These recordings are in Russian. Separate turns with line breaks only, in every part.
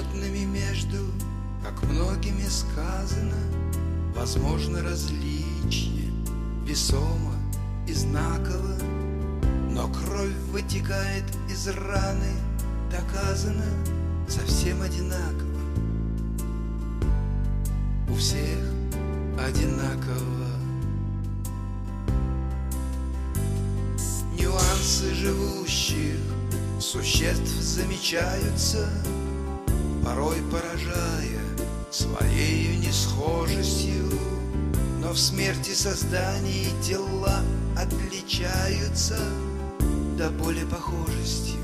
животными между, как многими сказано, возможно различие, весомо и знаково, но кровь вытекает из раны, доказано, совсем одинаково. У всех одинаково. Нюансы живущих существ замечаются, порой поражая своею несхожестью, но в смерти создания тела отличаются до боли похожестью,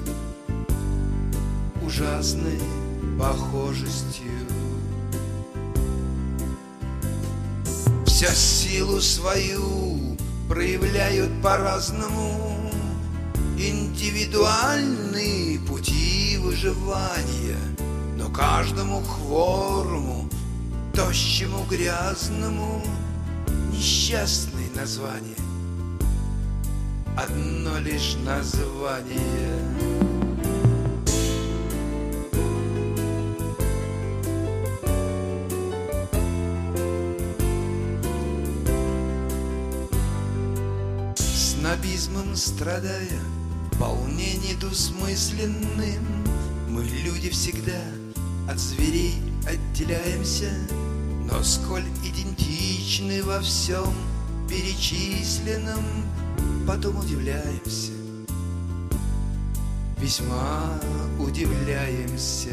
ужасной похожестью. Вся силу свою проявляют по-разному, индивидуальные пути выживания, но каждому хворому, тощему, грязному несчастное название, одно лишь название. Снобизмом страдая, вполне недвусмысленным, мы, люди, всегда от зверей отделяемся, но сколь идентичны во всем перечисленном, потом удивляемся, весьма удивляемся.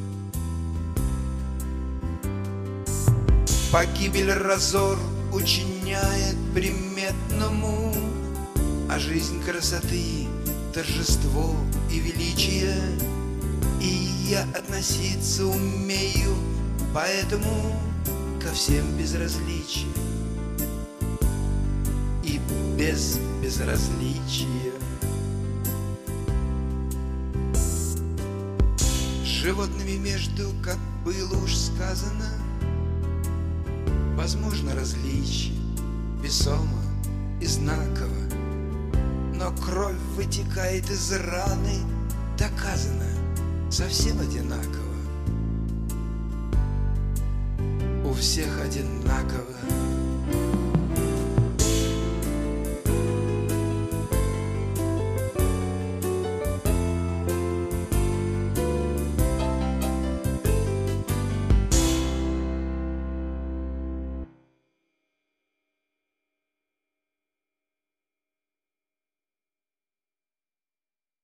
Погибель разор учиняет приметному, а жизнь красоты, торжество и величие, и я относиться умею поэтому ко всем безразличия и без безразличия. Животными между, как было уж сказано, возможно различие, весомо и знаково, но кровь вытекает из раны, доказано, совсем одинаково. У всех одинаково.